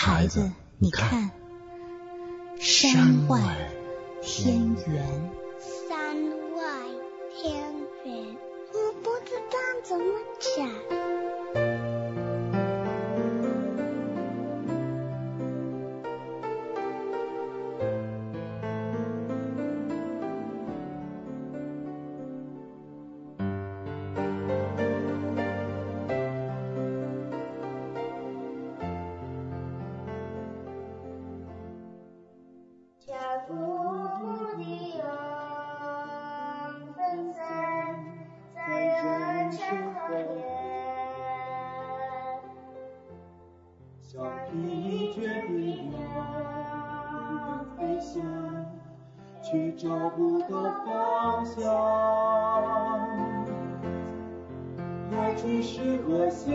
孩子，你看，山外天圆。 山外天圆，我不知道怎么讲。 去找不到方向，来去是何心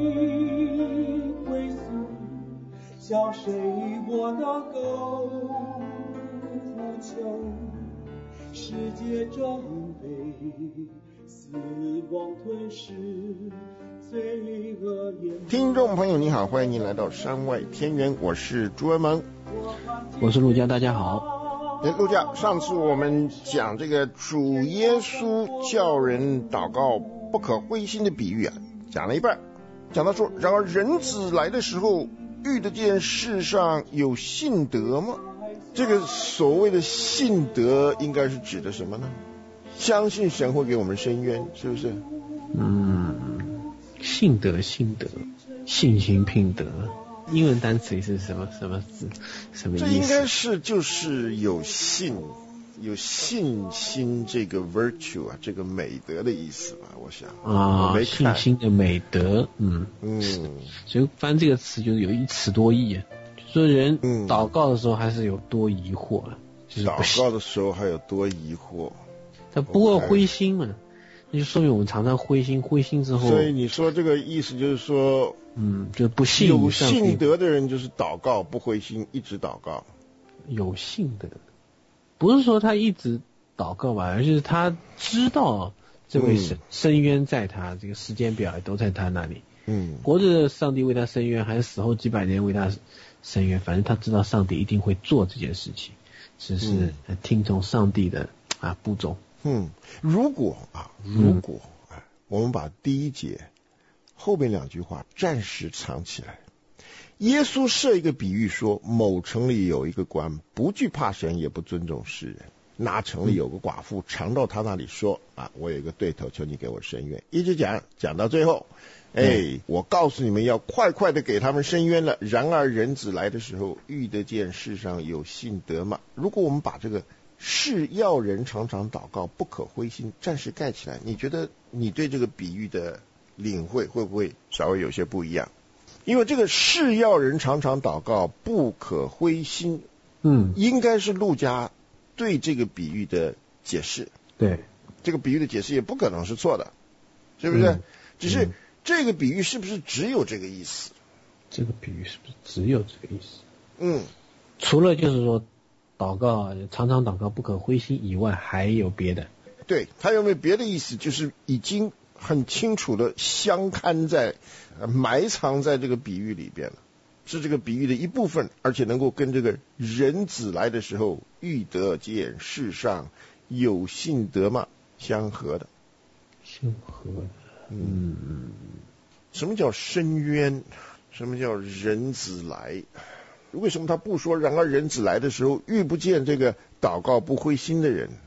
归宿，向谁我能够呼求？世界正被死亡吞噬，罪恶淹没。 听众朋友你好，欢迎您来到山外天圆，我是朱文萌， 我是陆家，大家好。 陆家，上次我们讲这个主耶稣叫人祷告不可灰心的比喻啊，讲了一半，讲到说，然而人子来的时候，遇得见世上有信德吗？这个所谓的信德应该是指的什么呢？相信神会给我们伸冤，是不是？ 信德，信心聘德，英文单词是什么字？什么意思？ 这应该是就是有信心这个 virtue 啊，这个美德的意思吧，我想我没看信心的美德，所以翻这个词就是有一词多义啊，就说人祷告的时候还是有多疑惑了，就是祷告的时候还有多疑惑， 他不会灰心嘛，那就说明我们常常灰心之后， 所以你说这个意思就是说， 就不信有信德的人就是祷告不灰心，一直祷告。 有信德，不是说他一直祷告吧，而是他知道这位伸冤在他，这个时间表也都在他那里。活着上帝为他伸冤，还是死后几百年为他伸冤，反正他知道上帝一定会做这件事情，只是听从上帝的步骤。 如果我们把第一节后面两句话暂时藏起来，耶稣设一个比喻说，某城里有一个官，不惧怕神，也不尊重世人。那城里有个寡妇，常到他那里说，我有一个对头，求你给我伸冤。一直讲到最后，我告诉你们要快快的给他们伸冤了。然而人子来的时候，遇得见世上有信德吗？如果我们把这个是要人常常祷告不可灰心暂时盖起来，你觉得你对这个比喻的领会会不会稍微有些不一样？因为这个是要人常常祷告不可灰心，应该是路加对这个比喻的解释。 对， 这个比喻的解释也不可能是错的，是不是？只是这个比喻是不是只有这个意思？ 这个比喻是不是只有这个意思？除了就是说祷告常常祷告不可灰心以外，还有别的？ 对，他有没有别的意思？就是已经很清楚的埋藏在这个比喻里边了，是这个比喻的一部分，而且能够跟这个人子来的时候遇得见世上有信德吗相合的。 相合的。 什么叫伸冤？什么叫人子来？为什么他不说然而人子来的时候遇不见这个祷告不灰心的人？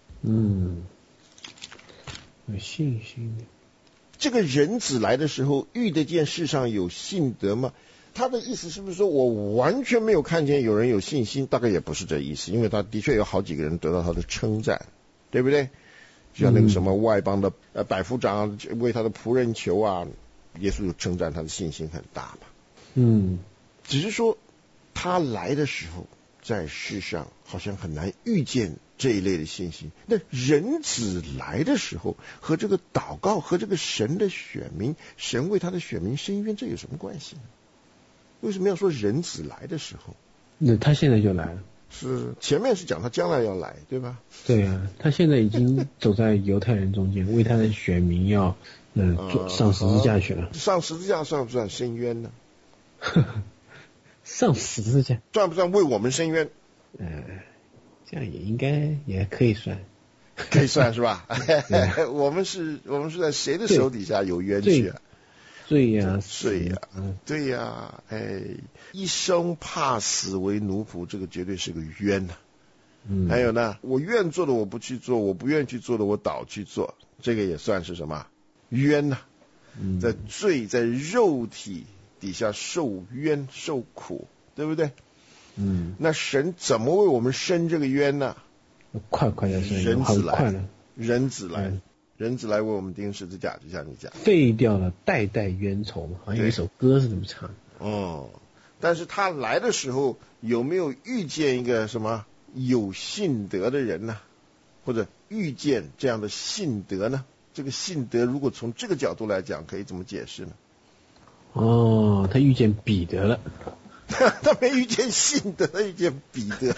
有信心的。 这个人子来的时候遇得见世上有信德吗？他的意思是不是说我完全没有看见有人有信心？大概也不是这意思，因为他的确有好几个人得到他的称赞，对不对？就像那个什么外邦的百夫长为他的仆人求啊，耶稣就称赞他的信心很大嘛。只是说他来的时候在世上好像很难遇见这一类的信心。那人子来的时候和这个祷告和这个神的选民，神为他的选民伸冤，这有什么关系呢？为什么要说人子来的时候？ 那他现在就来了。 是前面是讲他将来要来，对吧？ 对啊，他现在已经走在犹太人中间，为他的选民要上十字架去了。 上十字架算不算伸冤呢？ 上十字架算不算为我们伸冤？ 这样也应该也可以算， 可以算是吧？我们是在谁的手底下有冤屈啊？ 罪呀， 对呀，一生怕死为奴仆，这个绝对是个冤呐。还有呢，我愿做的我不去做，我不愿去做的我倒去做，这个也算是什么冤呐？在罪在肉体底下受冤受苦，对不对？那神怎么为我们伸这个冤呢？ 快的伸冤，很快的， 人子来为我们钉十字架，就像你讲， 废掉了代代冤仇嘛，好像有一首歌是这么唱。 但是他来的时候有没有遇见一个什么有信德的人呢？或者遇见这样的信德呢？这个信德如果从这个角度来讲，可以怎么解释呢？ 他遇见彼得了。 他没遇见信德，他遇见彼得。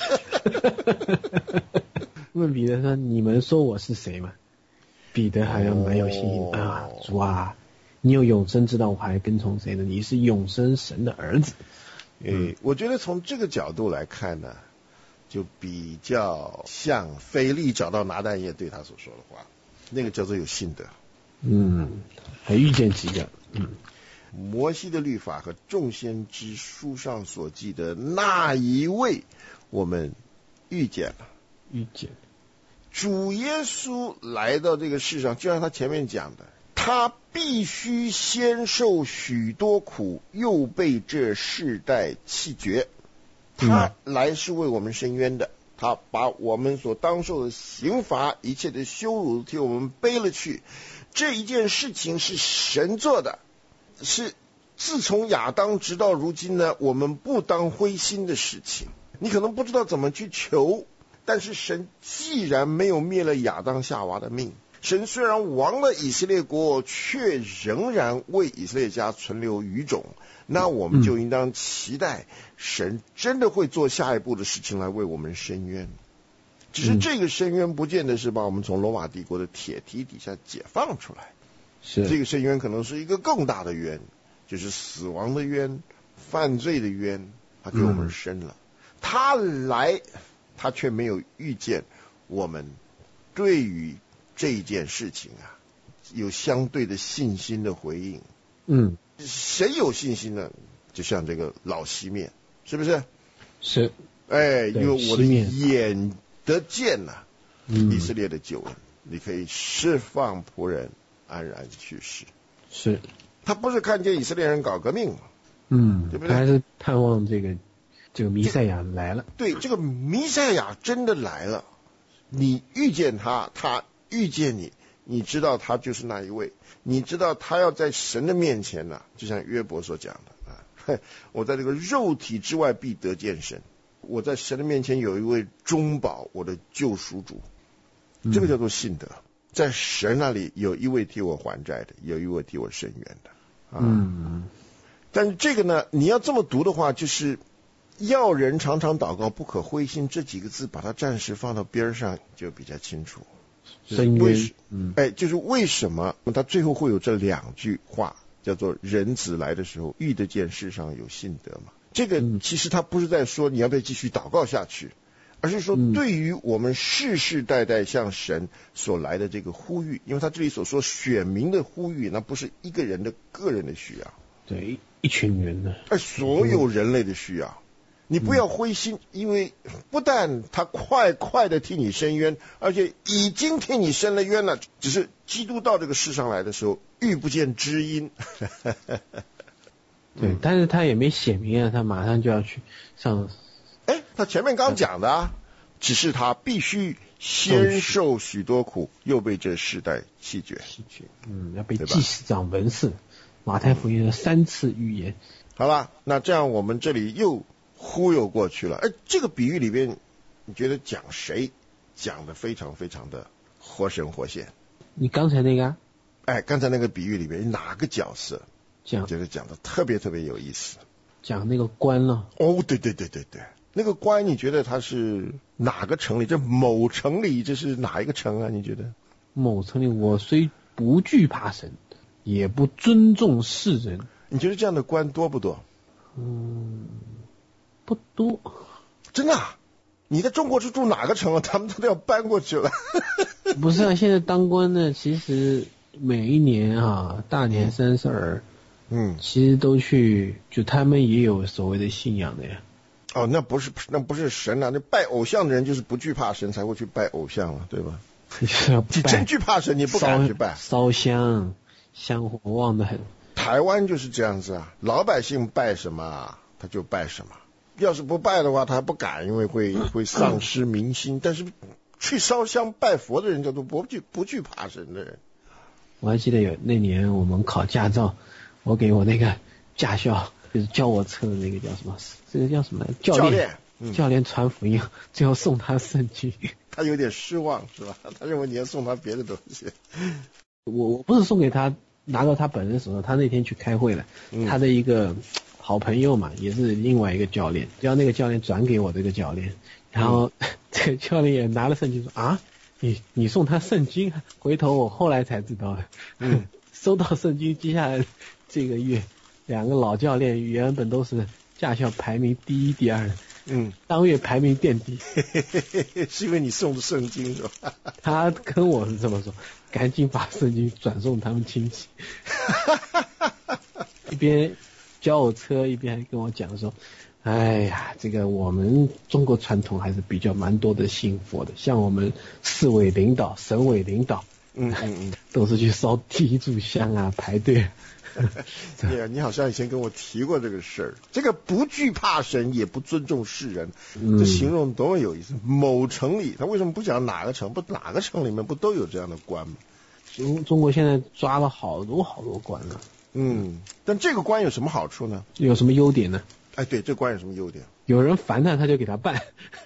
问彼得说：“你们说我是谁嘛？”彼得好像蛮有信心啊，主啊，你有永生之道，我还跟从谁呢？你是永生神的儿子。 我觉得从这个角度来看呢，就比较像腓力找到拿但业对他所说的话，那个叫做有信德。 还遇见几个。 摩西的律法和众先知书上所记的那一位，我们遇见了。主耶稣来到这个世上，就像他前面讲的，他必须先受许多苦，又被这世代弃绝。他来是为我们伸冤的，他把我们所当受的刑罚，一切的羞辱替我们背了去。这一件事情是神做的，是自从亚当直到如今呢，我们不当灰心的事情。你可能不知道怎么去求，但是神既然没有灭了亚当夏娃的命，神虽然亡了以色列国，却仍然为以色列家存留余种，那我们就应当期待神真的会做下一步的事情来为我们伸冤。只是这个伸冤不见得是把我们从罗马帝国的铁蹄底下解放出来，这个伸冤可能是一个更大的冤，就是死亡的冤，犯罪的冤，他给我们伸了。他来，他却没有遇见我们对于这件事情有相对的信心的回应。谁有信心呢？就像这个老西面，是不是？ 是。 因为我的眼得见以色列的救恩，你可以释放仆人安然去世。 是。 他不是看见以色列人搞革命，对不对？ 他还是盼望这个弥赛亚来了。 对，这个弥赛亚真的来了，你遇见他，他遇见你，你知道他就是那一位，你知道他要在神的面前就像约伯所讲的我在这个肉体之外必得见神，我在神的面前有一位中保，我的救赎主，这个叫做信德。在神那里有一位替我还债的，有一位替我伸冤的但是这个呢，你要这么读的话，就是要人常常祷告，不可灰心，这几个字把它暂时放到边上就比较清楚。 伸冤， 就是为什么他最后会有这两句话，叫做人子来的时候遇得见世上有信德嘛？这个其实他不是在说你要不要继续祷告下去，而是说对于我们世世代代向神所来的这个呼吁，因为他这里所说选民的呼吁，那不是一个人的个人的需要， 对，一群人的， 所有人类的需要。你不要灰心，因为不但他快的替你伸冤，而且已经替你伸了冤了，只是基督到这个世上来的时候遇不见知音对，但是他也没写明他马上就要去上。 他前面刚讲的只是他必须先受许多苦，又被这世代弃绝， 要被祭司长文士，马太福音的3次预言。 好了，那这样我们这里又忽悠过去了。这个比喻里边，你觉得讲谁讲的非常非常的活神活现？ 你刚才那个刚才那个比喻里边哪个角色觉得讲的特别特别有意思？ 讲那个官了。 对，那个官你觉得他是哪个城里？这某城里这是哪一个城啊？你觉得？ 某城里，我虽不惧怕神，也不尊重世人。 你觉得这样的官多不多？ 不多。 真的啊？你在中国是住哪个城啊？他们都要搬过去了。 不是啊，现在当官的其实每一年啊，大年32，其实都去，就他们也有所谓的信仰的呀。 哦，那不是神啊，那拜偶像的人就是不惧怕神才会去拜偶像了，对吧？你真惧怕神，你不敢去拜。烧香， 香火旺得很。 台湾就是这样子啊，老百姓拜什么他就拜什么，要是不拜的话他还不敢，因为会丧失民心。但是去烧香拜佛的人叫做不惧怕神的人。 我还记得有那年我们考驾照，我给我那个驾校就是教我车的那个叫什么，这个叫什么教练传福音，最后送他圣经。 他有点失望是吧？他认为你要送他别的东西。 我不是送给他，拿到他本人手上，他那天去开会了，他的一个好朋友嘛，也是另外一个教练，叫那个教练转给我这个教练，然后这个教练也拿了圣经说啊，你送他圣经，回头我后来才知道的，收到圣经，接下来这个月两个老教练原本都是驾校排名第1、第2的。当月排名垫底。 是因为你送的圣经是吧？ 他跟我是这么说，赶紧把圣经转送他们亲戚。一边教我车，一边还跟我讲说，哎呀，这个我们中国传统还是比较蛮多的信佛的，像我们市委领导、省委领导，都是去烧第一炷香啊，排队。 对啊，你好像以前跟我提过这个事儿。这个不惧怕神，也不尊重世人，这形容多么有意思。某城里，他为什么不讲哪个城？不哪个城里面不都有这样的官吗？ 中国现在抓了好多官了。 但这个官有什么好处呢？ 有什么优点呢？ 哎，对，这官有什么优点？ 有人烦他就给他办。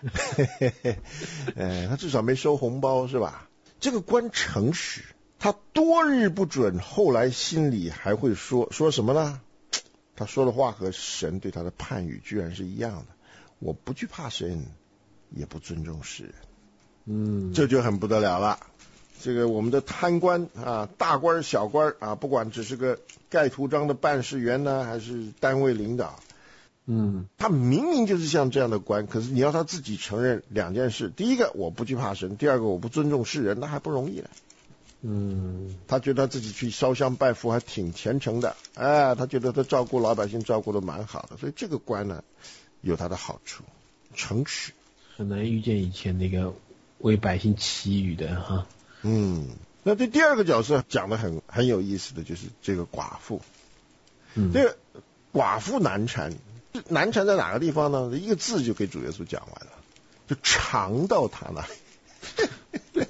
他至少没收红包是吧？这个官诚实。他多日不准，后来心里还会说什么呢？他说的话和神对他的判语居然是一样的。我不惧怕神，也不尊重世人。这就很不得了了。这个我们的贪官啊，大官小官啊，不管只是个盖图章的办事员呢，还是单位领导，他明明就是像这样的官，可是你要他自己承认两件事：第一个，我不惧怕神；第二个，我不尊重世人，那还不容易呢。他觉得他自己去烧香拜佛还挺虔诚的，他觉得他照顾老百姓照顾的蛮好的，所以这个官呢有他的好处，诚实。 很难遇见以前那个为百姓祈雨的哈。 那这第二个角色讲的很有意思的就是这个寡妇。这个寡妇难缠在哪个地方呢？一个字就给主耶稣讲完了，就尝到他那里。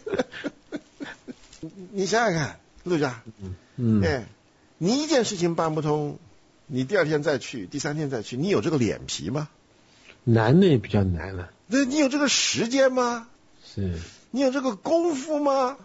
你想想看，陆家，你一件事情办不通，你第2天再去，第3天再去，你有这个脸皮吗？ 难的也比较难了。 对，你有这个时间吗？ 是。 你有这个功夫吗？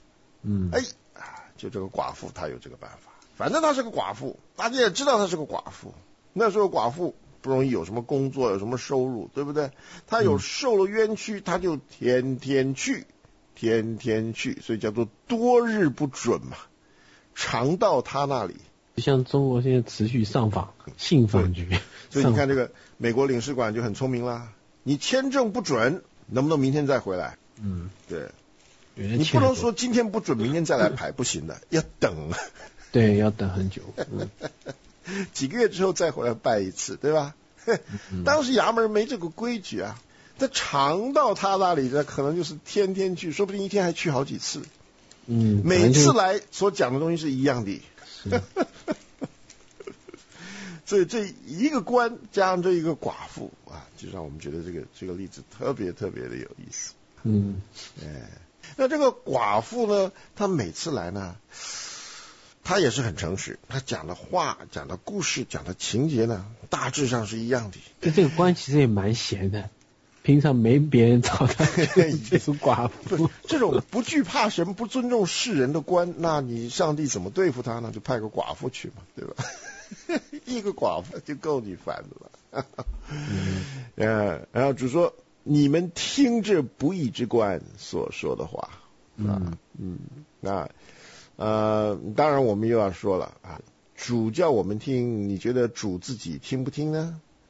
就这个寡妇，她有这个办法。反正她是个寡妇，大家也知道她是个寡妇。那时候寡妇不容易有什么工作，有什么收入，对不对？她有受了冤屈，她就天天去，所以叫做多日不准嘛，常到他那里。 像中国现在持续上访信访局， 所以你看这个美国领事馆就很聪明啦，你签证不准，能不能明天再回来？对，你不能说今天不准，明天再来排，不行的，要等。 对，要等很久。 几个月之后再回来拜一次，对吧？当时衙门没这个规矩啊。他常到他那里的可能就是天天去，说不定一天还去好几次。每次来所讲的东西是一样的。所以这一个官加上这一个寡妇啊，就让我们觉得这个例子特别特别的有意思。那这个寡妇呢，她每次来呢，她也是很诚实，她讲的话、讲的故事、讲的情节呢，大致上是一样的。 这个官其实也蛮闲的。平常没别人找他，就是寡妇。 这种不惧怕神、不尊重世人的官，那你上帝怎么对付他呢？就派个寡妇去嘛，对吧？一个寡妇就够你烦的了。然后主说：“你们听这不义之官所说的话。”当然我们又要说了啊，主叫我们听，你觉得主自己听不听呢？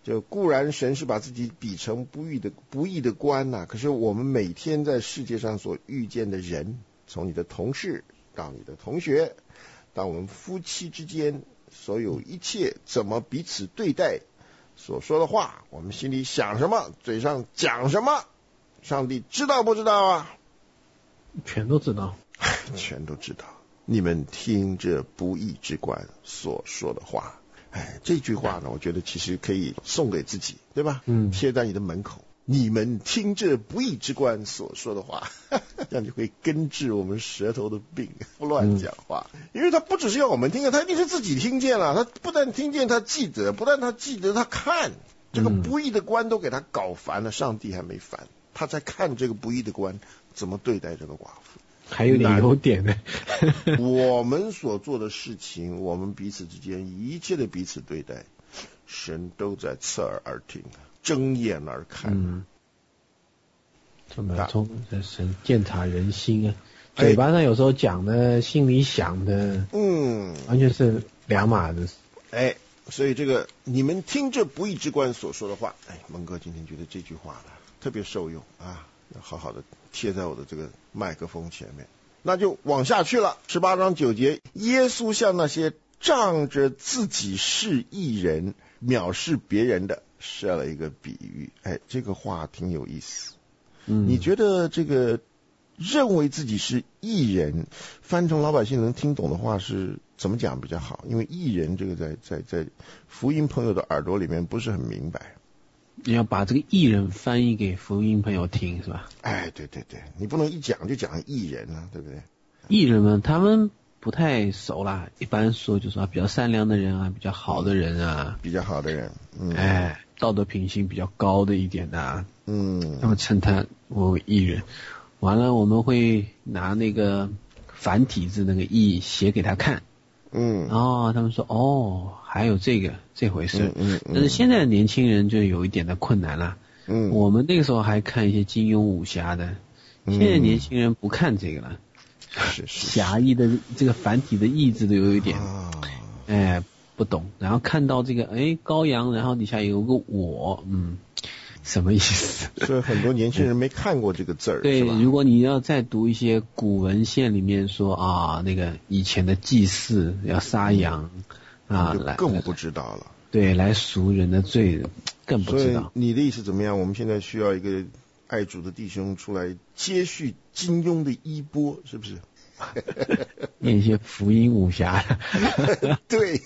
就固然神是把自己比成不义的官呐，可是我们每天在世界上所遇见的人，从你的同事到你的同学，到我们夫妻之间所有一切怎么彼此对待，所说的话，我们心里想什么，嘴上讲什么，上帝知道不知道啊？ 全都知道， 全都知道。你们听这不义之官所说的话。这句话呢，我觉得其实可以送给自己，对吧？贴在你的门口。你们听这不义之官所说的话，这样就会根治我们舌头的病，不乱讲话。因为他不只是要我们听见，他一定是自己听见了。他不但听见，他记得；不但他记得，他看。这个不义的官都给他搞烦了，上帝还没烦，他在看这个不义的官怎么对待这个寡妇。 还有点优点呢。 我们所做的事情，我们彼此之间一切的彼此对待，神都在侧耳而听，睁眼而看。 这么从神鉴察人心啊，嘴巴上有时候讲的，心里想的，完全是两码子。 所以这个你们听这不义之官所说的话，蒙哥今天觉得这句话呢特别受用啊，要好好的贴在我的这个麦克风前面。那就往下去了，18章9节，耶稣向那些仗着自己是义人藐视别人的设了一个比喻。这个话挺有意思。你觉得这个认为自己是义人，翻成老百姓能听懂的话是怎么讲比较好？因为义人这个在福音朋友的耳朵里面不是很明白。 你要把这个义人翻译给福音朋友听，是吧？ 对，你不能一讲就讲义人啊，对不对？ 义人们他们不太熟啦，一般说就是说比较善良的人啊，比较好的人啊， 比较好的人， 道德品性比较高的一点的啊，那么称他为义人。完了我们会拿那个繁体字那个义写给他看，然后他们说还有这回事。但是现在的年轻人就有一点的困难了。我们那个时候还看一些金庸武侠的，现在年轻人不看这个了。侠义的这个繁体的义字都有一点不懂，然后看到这个羔羊，然后底下有个我，什么意思？ 所以很多年轻人没看过这个字儿。 对，如果你要再读一些古文献里面说那个以前的祭祀要杀羊就更不知道了。 对，来赎人的罪，更不知道。 所以你的意思怎么样？我们现在需要一个爱主的弟兄出来接续金庸的衣钵，是不是？ 念一些福音武侠。 对。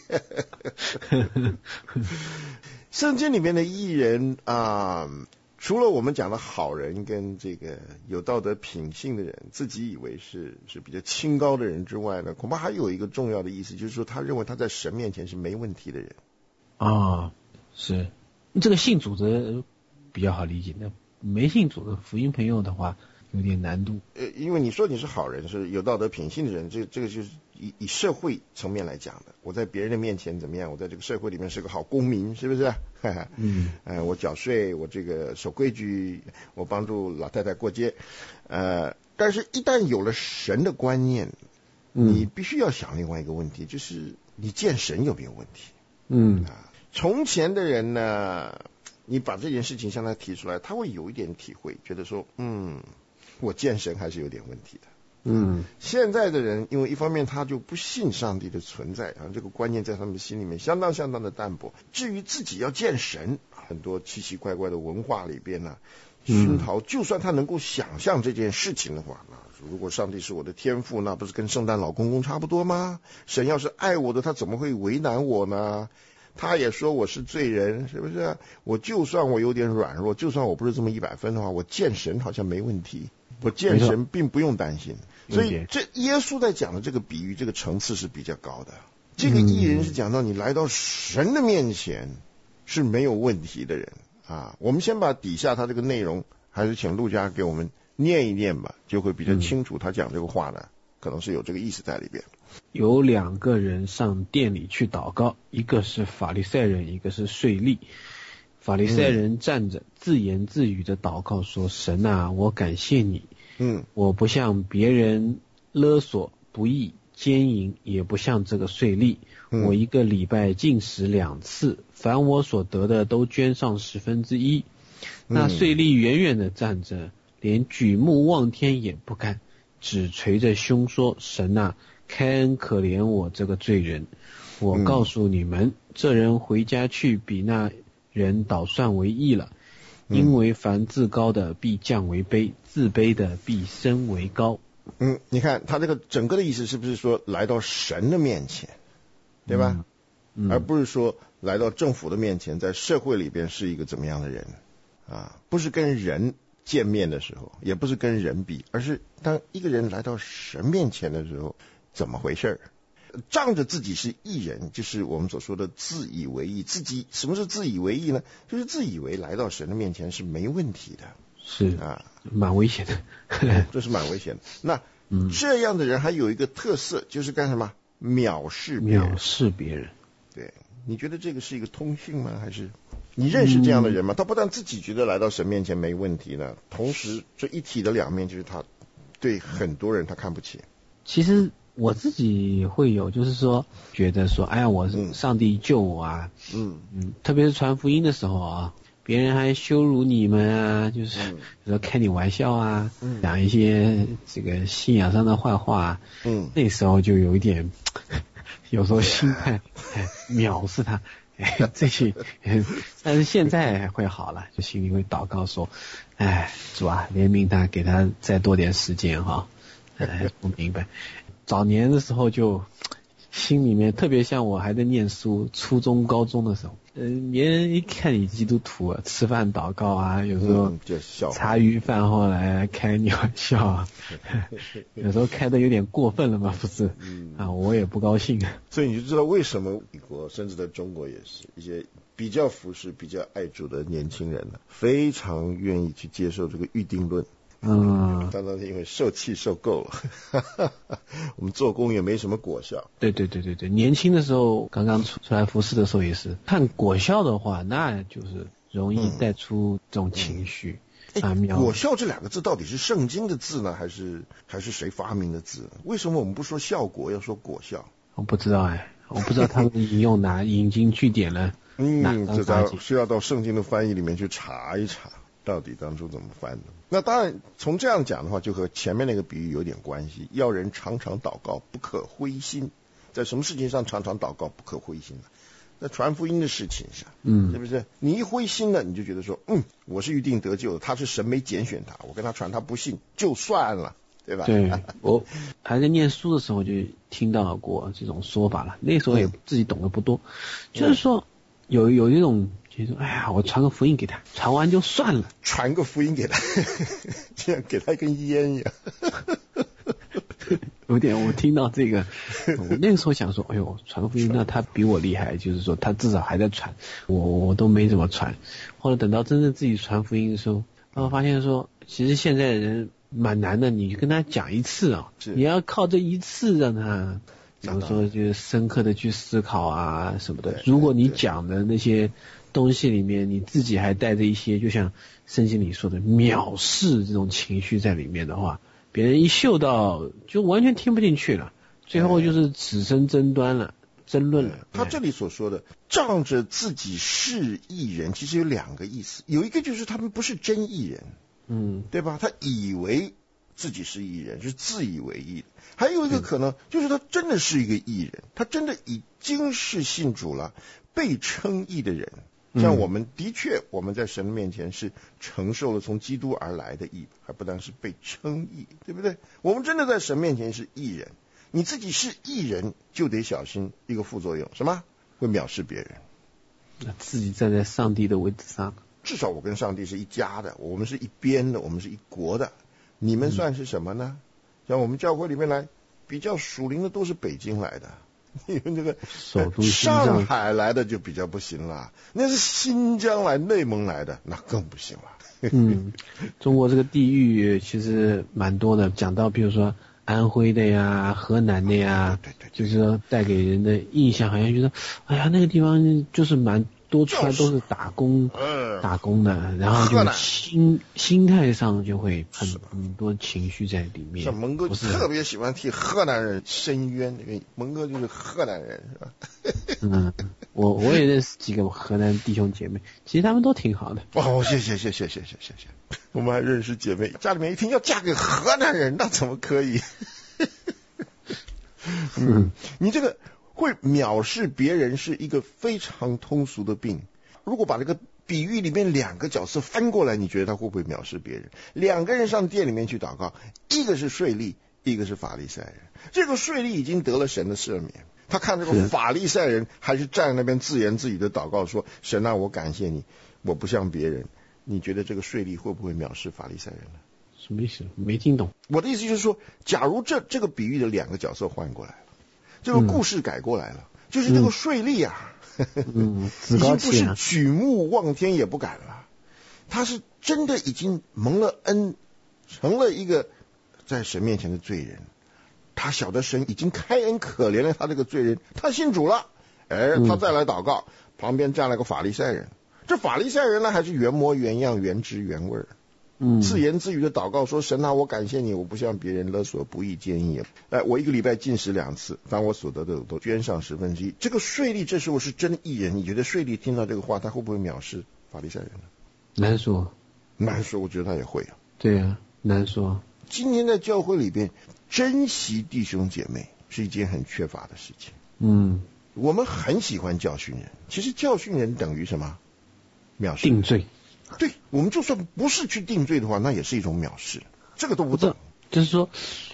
圣经里面的义人除了我们讲的好人跟这个有道德品性的人，自己以为是比较清高的人之外呢，恐怕还有一个重要的意思，就是说他认为他在神面前是没问题的人。 是这个信主的比较好理解，那没信主的福音朋友的话有点难度。 因为你说你是好人，是有道德品性的人，这个就是以社会层面来讲的。我在别人的面前怎么样？我在这个社会里面是个好公民，是不是？我缴税，我这个守规矩，我帮助老太太过街。但是一旦有了神的观念，你必须要想另外一个问题，就是你见神有没有问题？从前的人呢，你把这件事情向他提出来，他会有一点体会，觉得说我见神还是有点问题的。现在的人因为一方面他就不信上帝的存在，然后这个观念在他们心里面相当的淡薄。至于自己要见神，很多奇奇怪怪的文化里边呢熏陶，就算他能够想象这件事情的话，如果上帝是我的天父，那不是跟圣诞老公公差不多吗？神要是爱我的，他怎么会为难我呢？他也说我是罪人，是不是？我就算我有点软弱，就算我不是这么100分的话，我见神好像没问题，我见神并不用担心。所以这耶稣在讲的这个比喻，这个层次是比较高的。这个义人是讲到你来到神的面前是没有问题的人我们先把底下他这个内容还是请陆家给我们念一念吧，就会比较清楚他讲这个话呢可能是有这个意思在里边。 有2个人上殿里去祷告，一个是法利赛人，一个是税吏。法利赛人站着自言自语的祷告说，神啊，我感谢你，我不向别人勒索不义， 奸淫，也不像这个税吏。我一个礼拜进食2次，凡我所得的都捐上1/10。那税吏远远的站着，连举目望天也不敢，只捶着胸说：神啊，开恩可怜我这个罪人。我告诉你们，这人回家去比那人倒算为义了。因为凡自高的必降为卑，自卑的必升为高。 你看他这个整个的意思是不是说来到神的面前，对吧？而不是说来到政府的面前，在社会里边是一个怎么样的人啊？不是跟人见面的时候，也不是跟人比，而是当一个人来到神面前的时候，怎么回事？仗着自己是义人，就是我们所说的自以为义。什么是自以为义呢？就是自以为来到神的面前是没问题的。 是啊，蛮危险的。 这是蛮危险的。那这样的人还有一个特色，就是干什么？藐视别人。对，你觉得这个是一个通性吗？还是你认识这样的人吗？他不但自己觉得来到神面前没问题呢，同时这一体的两面就是他对很多人他看不起。 其实我自己会有，就是说觉得说，哎呀，我上帝救我啊，特别是传福音的时候啊，别人还羞辱你们啊，就是比如说开你玩笑啊，讲一些这个信仰上的坏话，那时候就有一点，有时候心态藐视他，这些，但是现在会好了，就心里会祷告说，哎，主啊，怜悯他，给他再多点时间哈，不明白。早年的时候就心里面，特别像我还在念书，初中高中的时候，别人一看你基督徒啊，吃饭祷告啊，有时候茶余饭后来开你玩笑啊，有时候开的有点过分了嘛，不是？我也不高兴。 所以你就知道为什么美国甚至在中国也是一些比较服侍、比较爱主的年轻人呢，非常愿意去接受这个预定论。当然因为受气受够了，我们做工也没什么果效。 对，年轻的时候刚刚出来服侍的时候也是，看果效的话，那就是容易带出这种情绪。 果效这2个字到底是圣经的字呢，还是谁发明的字？为什么我们不说效果，要说果效？ 我不知道我不知道他们引用引经据典了。 这需要到圣经的翻译里面去查一查。到底当初怎么翻的？那当然从这样讲的话，就和前面那个比喻有点关系。要人常常祷告，不可灰心。在什么事情上常常祷告不可灰心呢？在传福音的事情上，是不是？你一灰心了，你就觉得说，我是预定得救的，他是神没拣选他，我跟他传，他不信就算了，对吧？ 对，我还在念书的时候就听到过这种说法了。那时候也自己懂得不多，就是说有一种。就说哎呀，我传个福音给他，传完就算了。 传个福音给他，这样给他一根烟一样。 有点，我听到这个，我那个时候想说，哎呦，传个福音，那他比我厉害，就是说他至少还在传，我都没怎么传。后来等到真正自己传福音的时候，然后发现说，其实现在的人蛮难的，你跟他讲一次啊，你要靠这一次让他，比如说就是深刻的去思考啊什么的。如果你讲的那些东西里面你自己还带着一些就像圣经里说的藐视这种情绪在里面的话，别人一嗅到就完全听不进去了，最后就是此生争论了。 他这里所说的仗着自己是义人，其实有2个意思，有一个就是他们不是真义人，对吧？他以为自己是义人，是自以为义的。还有一个可能就是他真的是一个义人，他真的已经是信主了，被称义的人。像我们的确我们在神面前是承受了从基督而来的义，还不单是被称义，对不对？我们真的在神面前是义人。你自己是义人就得小心一个副作用，什么？会藐视别人。 自己站在上帝的位置上， 至少我跟上帝是一家的，我们是一边的，我们是一国的。你们算是什么呢？像我们教会里面来比较属灵的都是北京来的，你们这个上海来的就比较不行了，那是新疆来内蒙来的那更不行了。 中国这个地域其实蛮多的，讲到比如说安徽的呀，河南的呀，对，就是说带给人的印象好像觉得，哎呀，那个地方就是蛮多出来都是打工的，然后就心态上就会很多情绪在里面。 像蒙哥特别喜欢替河南人伸冤，因为蒙哥就是河南人，是吧？ 我也认识几个河南弟兄姐妹，其实他们都挺好的。 哦，谢谢。我们还认识姐妹，家里面一听要嫁给河南人，那怎么可以？你这个会藐视别人是一个非常通俗的病。如果把这个比喻里面两个角色翻过来，你觉得他会不会藐视别人？两个人上殿里面去祷告，一个是税吏，一个是法利赛人。这个税吏已经得了神的赦免，他看这个法利赛人还是站在那边自言自语的祷告说，神啊，我感谢你，我不像别人。你觉得这个税吏会不会藐视法利赛人呢？ 什么意思？没听懂。 我的意思就是说，假如这个比喻的两个角色换过来了，这个故事改过来了，就是这个税吏啊，已经不是举目望天也不敢了，他是真的已经蒙了恩，成了一个在神面前的罪人。他晓得神已经开恩可怜了他这个罪人，他信主了，他再来祷告，旁边站了个法利赛人。这法利赛人呢，还是原模原样、原汁原味，自言自语的祷告说，神啊，我感谢你，我不像别人勒索不义奸淫，我一个礼拜禁食2次，凡我所得的都捐上1/10。这个税吏这时候是真义人，你觉得税吏听到这个话，他会不会藐视法利赛人呢？ 难说， 我觉得他也会啊。 对啊，难说。 今天在教会里边，珍惜弟兄姐妹是一件很缺乏的事情。我们很喜欢教训人，其实教训人等于什么？藐视。 定罪。 对，我们就算不是去定罪的话，那也是一种藐视，这个都不懂。 就是说，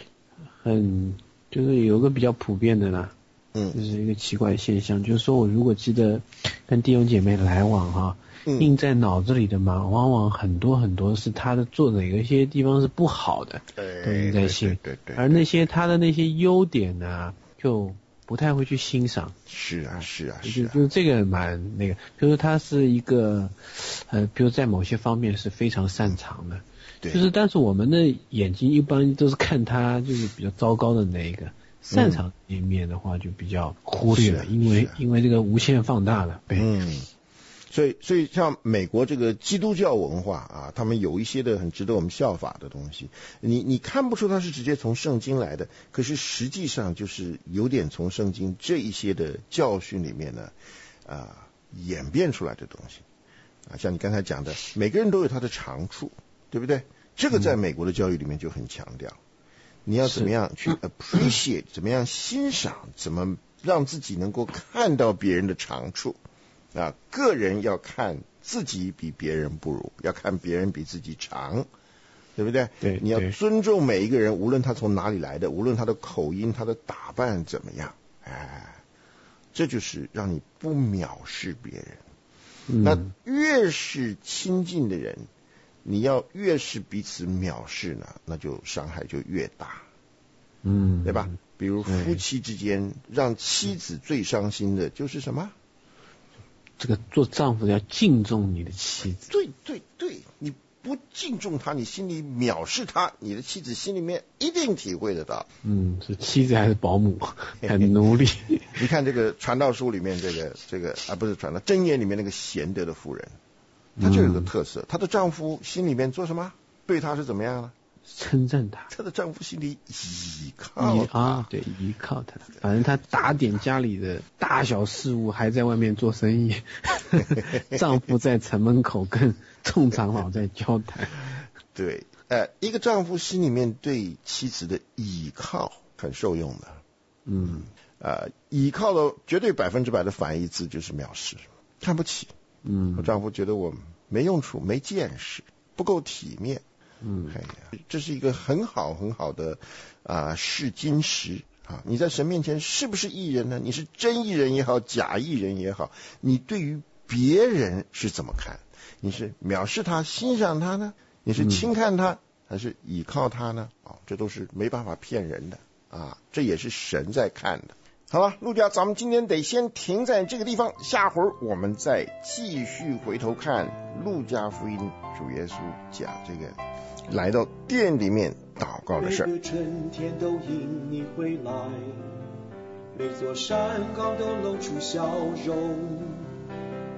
就是有个比较普遍的啦，就是一个奇怪的现象，就是说我如果记得跟弟兄姐妹来往哈，印在脑子里的嘛，往往很多是他的做的有一些地方是不好的，都印在心，而那些他的那些优点呢，就不太会去欣赏。 是啊， 就这个蛮那个，就是他是一个比如在某些方面是非常擅长的，就是但是我们的眼睛一般都是看他就是比较糟糕的那一个，擅长一面的话就比较忽略了，因为这个无限放大了。 所以像美国这个基督教文化啊，他们有一些的很值得我们效法的东西，你看不出它是直接从圣经来的，可是实际上就是有点从圣经这一些的教训里面呢演变出来的东西啊，像你刚才讲的，每个人都有他的长处，对不对？这个在美国的教育里面就很强调，你要怎么样去 appreciate， 怎么样欣赏，怎么让自己能够看到别人的长处。个人要看自己比别人不如，要看别人比自己长，对不对？ 对， 你要尊重每一个人，无论他从哪里来的，无论他的口音、他的打扮怎么样，这就是让你不藐视别人。那越是亲近的人，你要越是彼此藐视呢，那就伤害就越大，对吧？比如夫妻之间，让妻子最伤心的就是什么？ 这个做丈夫要敬重你的妻子。 对，你不敬重她，你心里藐视她，你的妻子心里面一定体会得到。 是妻子还是保姆，很奴隶。 你看这个传道书里面这个不是传道，箴言里面那个贤德的妇人，她就有个特色，她的丈夫心里面做什么？对她是怎么样呢？ 称赞她， 她的丈夫心里依靠她， 对，依靠她。反正她打点家里的大小事务，还在外面做生意。丈夫在城门口跟众长老在交谈。 对，一个丈夫心里面对妻子的依靠很受用的。依靠的绝对100%的反义词就是藐视，看不起。我丈夫觉得我没用处、没见识、不够体面。这是一个很好的试金石啊！你在神面前是不是义人呢？你是真义人也好，假义人也好，你对于别人是怎么看？你是藐视他、欣赏他呢？你是轻看他，还是倚靠他呢？这都是没办法骗人的啊！这也是神在看的。好了，陆家，咱们今天得先停在这个地方，下回我们再继续回头看路加福音主耶稣讲这个来到殿里面祷告的事儿。 每个春天都因你回来，每座山岗都露出笑容，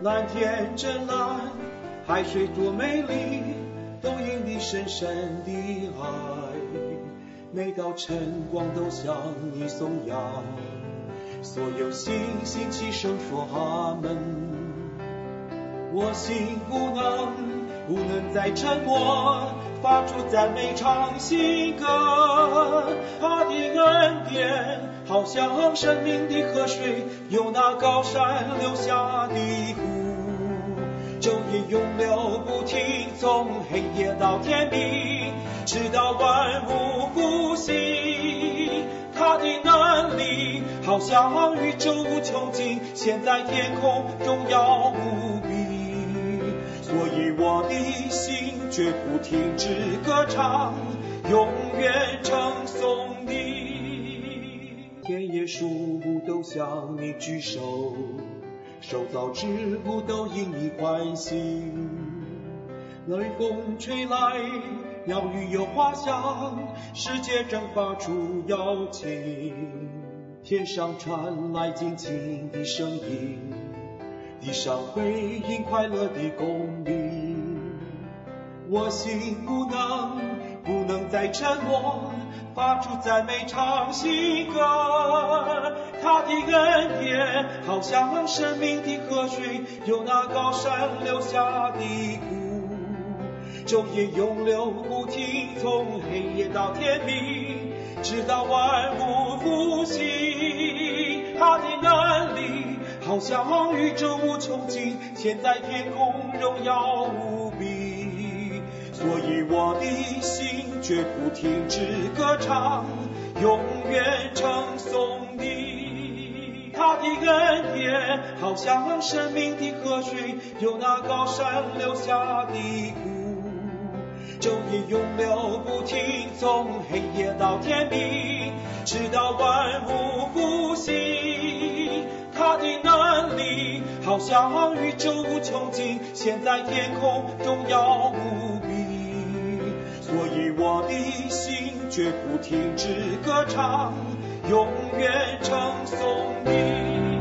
蓝天真蓝，海水多美丽，都因你深深的爱。每道晨光都向你颂扬，所有星星齐声说阿门。我心不能再沉默，发出赞美唱新歌。他的恩典好像生命的河水，由那高山流下的湖，昼夜永流不停，从黑夜到天明，直到万物复兴。他的能力好像宇宙无穷尽，现在天空荣耀无比。所以我的心绝不停止歌唱，永远称颂你。田野树木都向你举手，受造之物都因你欢喜。雷风吹来，鸟语有花香，世界正发出邀请。天上传来尽情的声音，地上回应快乐的公鸣。我心不能再沉默，发出赞美唱新歌。他的恩典好像生命的河水，由那高山流下的湖，昼夜永流不停，从黑夜到天明，直到万物复兴。他的能力好像宇宙无穷尽，现在天空荣耀无比。所以我的心绝不停止歌唱，永远称颂你。他的恩典好像生命的河水，由那高山流下的湖，昼夜永流不停，从黑夜到天明，直到万物复兴。他的能力好像宇宙无穷尽，现在天空荣耀无比。所以我的心绝不停止歌唱，永远称颂你。